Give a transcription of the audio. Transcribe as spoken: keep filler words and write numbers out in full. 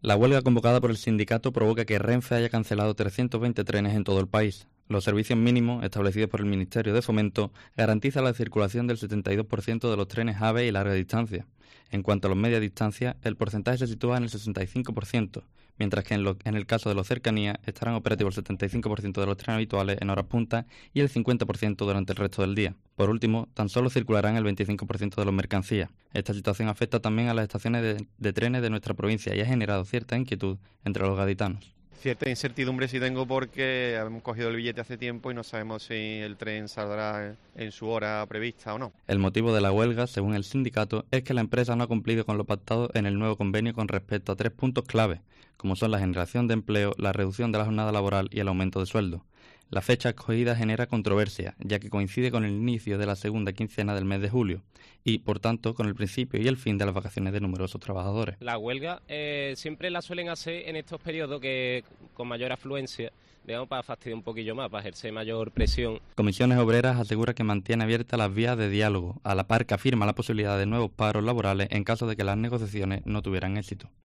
La huelga convocada por el sindicato provoca que Renfe haya cancelado trescientos veinte trenes en todo el país. Los servicios mínimos establecidos por el Ministerio de Fomento garantizan la circulación del setenta y dos por ciento de los trenes AVE y larga distancia. En cuanto a los media distancia, el porcentaje se sitúa en el sesenta y cinco por ciento, mientras que en, lo, en el caso de los cercanías estarán operativos el setenta y cinco por ciento de los trenes habituales en horas punta y el cincuenta por ciento durante el resto del día. Por último, tan solo circularán el veinticinco por ciento de los mercancías. Esta situación afecta también a las estaciones de, de trenes de nuestra provincia y ha generado cierta inquietud entre los gaditanos. Cierta incertidumbre sí tengo porque hemos cogido el billete hace tiempo y no sabemos si el tren saldrá en su hora prevista o no. El motivo de la huelga, según el sindicato, es que la empresa no ha cumplido con lo pactado en el nuevo convenio con respecto a tres puntos clave, como son la generación de empleo, la reducción de la jornada laboral y el aumento de sueldo. La fecha escogida genera controversia, ya que coincide con el inicio de la segunda quincena del mes de julio y, por tanto, con el principio y el fin de las vacaciones de numerosos trabajadores. La huelga eh, siempre la suelen hacer en estos periodos que con mayor afluencia, digamos, para fastidiar un poquillo más, para ejercer mayor presión. Comisiones Obreras asegura que mantiene abiertas las vías de diálogo, a la par que afirma la posibilidad de nuevos paros laborales en caso de que las negociaciones no tuvieran éxito.